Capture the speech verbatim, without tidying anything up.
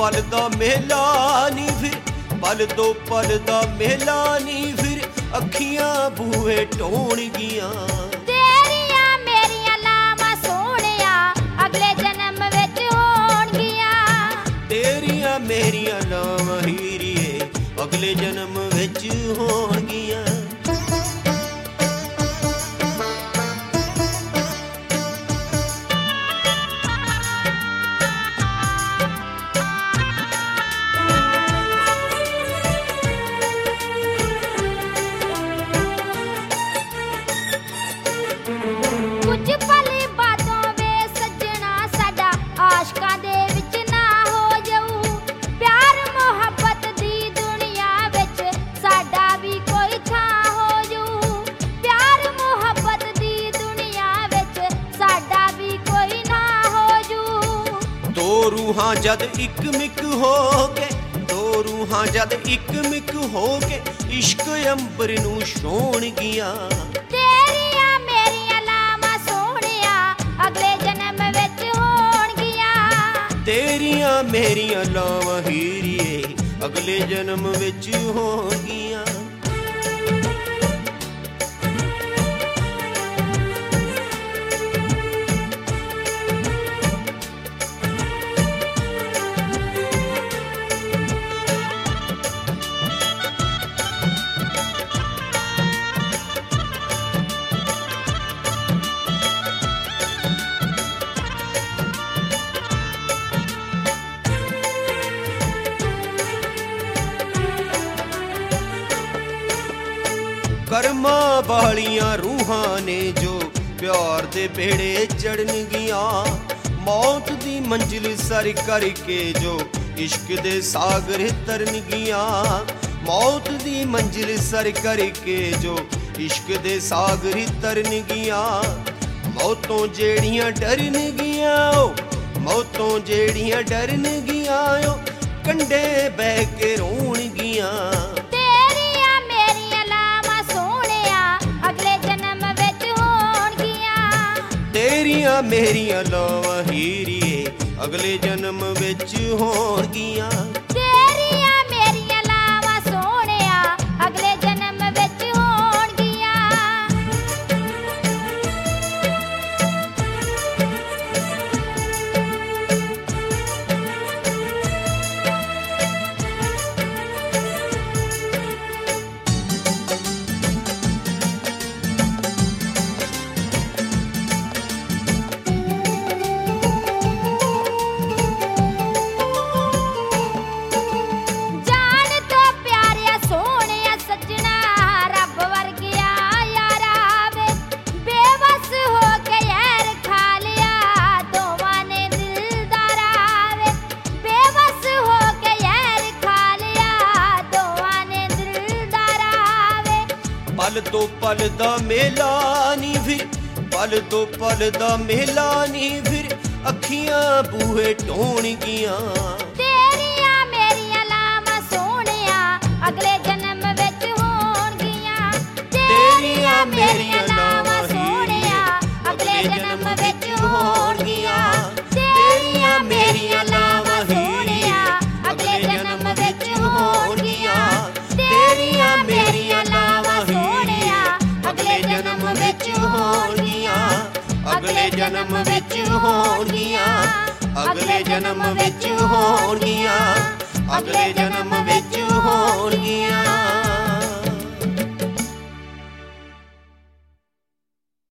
पल दा मेला नी फिर, पल दो पल दा मेला नी फिर, अखियां बूहे ढोणगियां। तेरियां मेरियां लावां सोहणिया अगले जन्म विच होणगियां। तेरियां मेरियां लावां हीरिए अगले जन्म विच होणगियां। कुछ पल बातों वे सजना साडा आशकां दे विच ना हो जाऊ। प्यार मुहब्बत दी दुनिया विच साडा भी कोई थां हो जाऊ। प्यार मुहब्बत दी दुनिया विच साडा भी कोई ना हो जाऊ। दो रूहां जद इक मिक हो के, दो रूहां जद इक मिक हो के, इश्क अंबर नूं छोणगियां। तेरियां मेरियां लावां सोहणिया अगले जन्म विच होणगियां। तेरियां मेरियां लावां हीरिए अगले जन्म विच होणगियां। ਕਰਮਾਂ ਵਾਲੀਆਂ ਰੂਹਾਂ ਨੇ ਜੋ ਪਿਆਰ ਦੇ ਬੇੜੇ ਚੜਨਗੀਆਂ। ਮੌਤ ਦੀ ਮੰਜ਼ਿਲ ਸਰ ਕਰਕੇ ਜੋ ਇਸ਼ਕ ਦੇ ਸਾਗਰ ਤਰਨਗੀਆਂ। ਮੌਤ ਦੀ ਮੰਜ਼ਿਲ ਸਰ ਕਰਕੇ ਜੋ ਇਸ਼ਕ ਦੇ ਸਾਗਰ ਤਰਨਗੀਆਂ। ਮੌਤੋਂ ਜਿਹੜੀਆਂ ਡਰਨਗੀਆਂ ਓ, ਮੌਤੋਂ ਜਿਹੜੀਆਂ ਡਰਨਗੀਆਂ ਓ, ਕੰਢੇ ਬਹਿ ਕੇ ਰੋਣਗੀਆਂ। तेरियां मेरियां लावां सोहणिया अगले जन्म विच होणगियां। तेरियां मेरियां लावां हीरिए अगले जन्म विच होणगियां। तेरियां मेरियां लावां सोहणिया अगले जन्म विच होणगियां। जान तो प्यारिया सोहणिया सजना रब वर्गिया यारा वे। बेबस हो के यार खा लिया दोवां ने दिलदारा वे। बेबस हो के यार खा लिया दोवां ने दिलदारा वे। पल दो पल दा मेला नी फिर, पल दो पल दा मेला नी फिर, अखियां बूहे ढोणगियां। तेरियां मेरियां लावां सोहणिया अगले जन्म विच होणगियां। तेरियां मेरियां लावां हीरिए अगले जन्म विच होणगियां। तेरियां मेरियां लावां हीरिए अगले जन्म विच होणगियां। तेरियां मेरियां लावां हीरिए अगले जन्म विच होणगियां। अगले जन्म विच होणगियां। अगले जन्म विच होणगियां। अगले जन्म विच होणगियां।